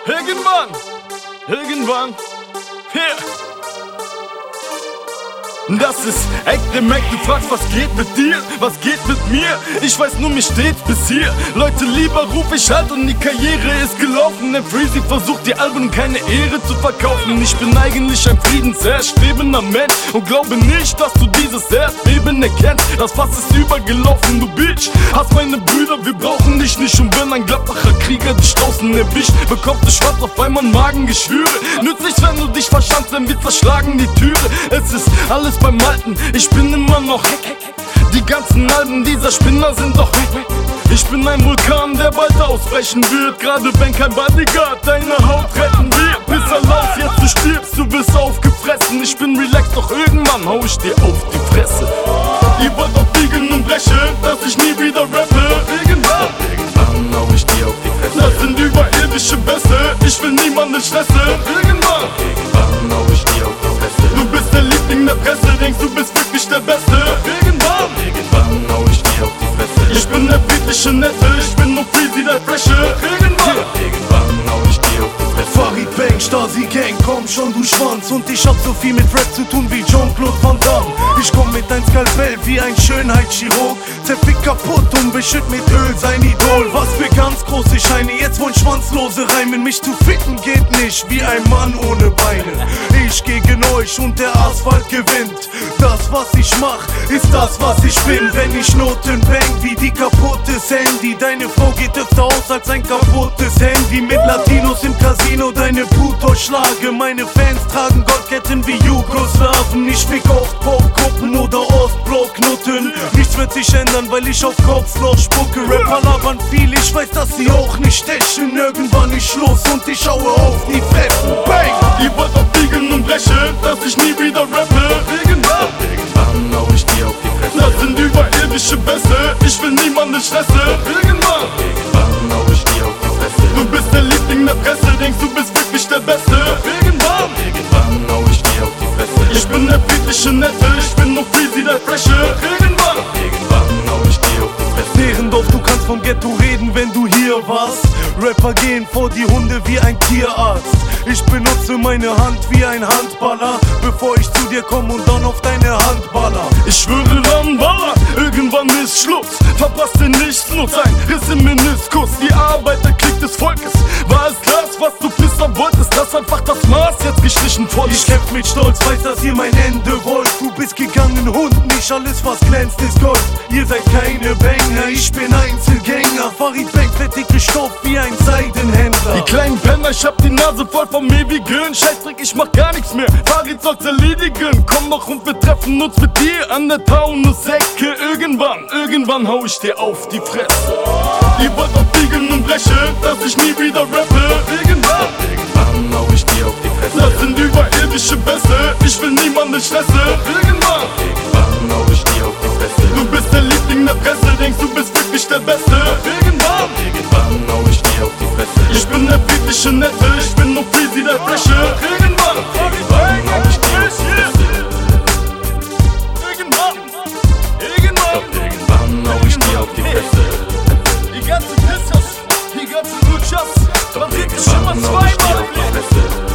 Irgendwann, hier. Das ist Echte Mac, du fragst, was geht mit dir, was geht mit mir? Ich weiß nur, mir steht's bis hier. Leute, lieber ruf ich halt und die Karriere ist gelaufen. Denn Freezy versucht die Alben keine Ehre zu verkaufen. Ich bin eigentlich ein friedenserstrebender Mensch und glaube nicht, dass du dieses Erdbeben erkennst. Das Fass ist übergelaufen, du Bitch. Hast meine Brüder, wir brauchen dich nicht. Und wenn ein Gladbacher Krieger dich draußen erwischt, bekommt du schwarz auf einmal Magengeschwüre. Nützt nichts, wenn du dich verschanzt, denn wir zerschlagen die Türe. Es ist alles beim Alten, ich bin immer noch die ganzen Alben dieser Spinner sind doch Ich bin ein Vulkan, der bald ausbrechen wird. Gerade wenn kein Bodyguard deine Haut retten wird. Bis Allah, jetzt du stirbst, du bist aufgefressen. Ich bin relaxed, doch irgendwann hau ich dir auf die Fresse. Ihr wollt doch biegen und brechen, dass ich nie wieder rappe. Irgendwann hau ich dir auf die Fresse. Das sind überirdische Bässe, ich will niemanden stressen. Irgendwann hau ich dir auf die Fresse. Du bist der Liebling der Presse, denkst du bist wirklich der Beste. Irgendwann hau ich dir auf die Fresse. Ich bin der friedliche Nette, ich bin nur Freezy der Fresche. Irgendwann hau ich dir auf die Fresse. Farid Bang, Stasi Gang, komm schon du Schwanz. Und ich hab so viel mit Rap zu tun wie Jean-Claude Van Damme. Ich komm mit ein Skalpell wie ein Schönheitschirurg. Zerfick kaputt und beschütt mit Öl sein Idol. Was für ganz große Scheine, jetzt wollen Schwanzlose reimen. Mich zu ficken geht nicht wie ein Mann ohne Beine. Ich gegen euch und der Asphalt gewinnt. Das was ich mach, ist das was ich bin. Wenn ich Noten bang wie die kaputtes Handy. Deine Frau geht öfter aus als ein kaputtes Handy. Mit Latinos im Casino deine Brut durchschlage. Meine Fans tragen Goldketten wie Jugoslawen. Ich fick auf Popgruppen oder Ostblock-Nutten. Nichts wird sich ändern, weil ich auf Kopfloch spucke. Rapper labern viel, ich weiß, dass sie auch nicht stechen. Irgendwann ich los und ich haue auf die Fressen. Bang! Ihr wollt doch biegen und brechen, dass ich nie wieder rappe. Irgendwann hau ich dir auf die Fresse. Das sind überirdische Bässe, ich will niemanden stressen. Irgendwann hau ich dir auf die Fresse. Du bist der Liebling der Presse, denkst du bist wirklich der Beste. Irgendwann hau ich dir auf die Fresse. Ich bin der friedliche Nette, ich bin nur Freezy der Fresche. Irgendwann hau ich dir auf die Fresse. Derendorf, du kannst vom Ghetto reden, wenn du hier warst. Rapper gehen vor die Hunde wie ein Tierarzt. Ich benutze meine Hand wie ein Handballer, bevor ich zu dir komme und dann auf deine Hand baller. Ich schwöre dann Wallah, irgendwann ist Schluss. Verpasst dir nichts, nur ein Riss im Meniskus. Die Arbeiterklick des Volkes war es das, was du Pisser wolltest. Das einfach das Maß jetzt gestrichen vor Ich kämpf mit Stolz, weiß, dass ihr mein Ende wollt. Du bist gegangen Hund, nicht alles was glänzt ist Gold. Ihr seid keine Banger, ich bin Einzelgänger. Farid Bang, fettige Stoff wie ein Seidenhändler. Die kleinen Penner, ich hab die Nase voll vom ewigen Scheißdreck, ich mach gar nichts mehr. Farid soll's erledigen, komm doch und wir treffen uns mit dir an der Taunus-Ecke. Irgendwann hau ich dir auf die Fresse. Ihr wollt doch biegen und brechen, dass ich nie wieder rappe. Irgendwann hau ich dir auf die Fresse. Das sind überirdische Bässe, ich will niemanden stressen. Irgendwann hau ich dir auf die Fresse. Du bist der Liebling der Presse, denkst du bist wirklich der Beste. Irgendwann hau ich dir auf die Fresse. Ich bin der friedliche Nette, ich bin nur Freezy der Fresche. Irgendwann hau ich dir auf die Fresse. Irgendwann hau ich dir auf die Fresse. Die ganzen Pissers, die ganzen Luchas, man sieht mich immer zweimal im Leben.